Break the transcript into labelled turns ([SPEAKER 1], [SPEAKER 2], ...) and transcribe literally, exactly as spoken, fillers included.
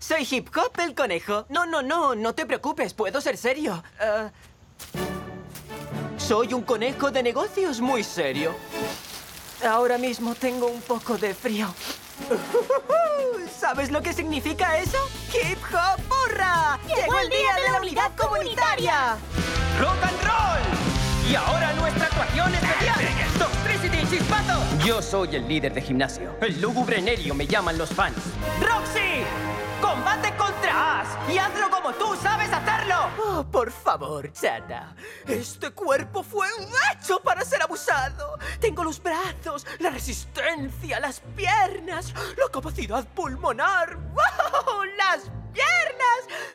[SPEAKER 1] Soy Hip Hop el conejo. No, no, no, no te preocupes, puedo ser serio. Eh, soy un conejo de negocios muy serio. Ahora mismo tengo un poco de frío. ¿Sabes lo que significa eso? ¡Hip Hop hurra! ¡Llegó el día de la unidad comunitaria!
[SPEAKER 2] ¡Rock and roll! Y ahora nuestra actuación especial. ¡Toxtricity Chispazo! Yo soy el líder de gimnasio. El lúgubre Nerio me llaman los fans. ¡Roxy! ¡Combate contra Ash! ¡Y hazlo como tú sabes hacerlo!
[SPEAKER 1] Oh, por favor, Chata. Este cuerpo fue hecho para ser abusado. Tengo los brazos, la resistencia, las piernas, la capacidad pulmonar. ¡Wow! ¡Las piernas!